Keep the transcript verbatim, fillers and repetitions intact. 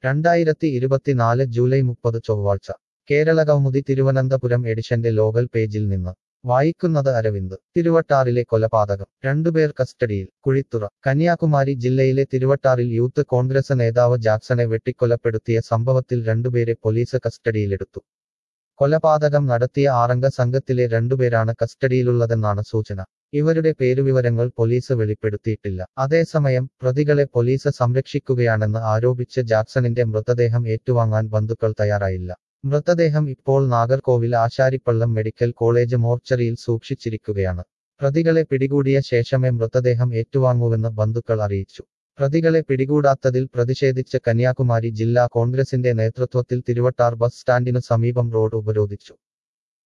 രണ്ടായിരത്തി ഇരുപത്തിനാല് ജൂലൈ മുപ്പത് ചൊവ്വാഴ്ച കേരളകൗമുദി തിരുവനന്തപുരം എഡിഷന്റെ ലോകൽ പേജിൽ നിന്ന് വായിക്കുന്നത് അരവിന്ദ്. തിരുവട്ടാറിലെ കൊലപാതകം, രണ്ടുപേർ കസ്റ്റഡിയിൽ. കുഴിത്തുറ. കന്യാകുമാരി ജില്ലയിലെ തിരുവട്ടാറിൽ യൂത്ത് കോൺഗ്രസ് നേതാവ് ജാക്സനെ വെട്ടിക്കൊലപ്പെടുത്തിയ സംഭവത്തിൽ രണ്ടുപേരെ പോലീസ് കസ്റ്റഡിയിലെടുത്തു. കൊലപാതകം നടത്തിയ ആറംഗ സംഘത്തിലെ രണ്ടുപേരാണ് കസ്റ്റഡിയിലുള്ളതെന്നാണ് സൂചന. ഇവരുടെ പേരുവിവരങ്ങൾ പോലീസ് വെളിപ്പെടുത്തിയിട്ടില്ല. അതേസമയം പ്രതികളെ പോലീസ് സംരക്ഷിക്കുകയാണെന്ന് ആരോപിച്ച് ജാക്സണിന്റെ മൃതദേഹം ഏറ്റുവാങ്ങാൻ ബന്ധുക്കൾ തയ്യാറായില്ല. മൃതദേഹം ഇപ്പോൾ നാഗർകോവിൽ ആശാരിപ്പള്ളം മെഡിക്കൽ കോളേജ് മോർച്ചറിയിൽ സൂക്ഷിച്ചിരിക്കുകയാണ്. പ്രതികളെ പിടികൂടിയ ശേഷമേ മൃതദേഹം ഏറ്റുവാങ്ങൂവെന്ന് ബന്ധുക്കൾ അറിയിച്ചു. പ്രതികളെ പിടികൂടാത്തതിൽ പ്രതിഷേധിച്ച് കന്യാകുമാരി ജില്ലാ കോൺഗ്രസിന്റെ നേതൃത്വത്തിൽ തിരുവട്ടാർ ബസ് സ്റ്റാൻഡിനു സമീപം റോഡ് ഉപരോധിച്ചു.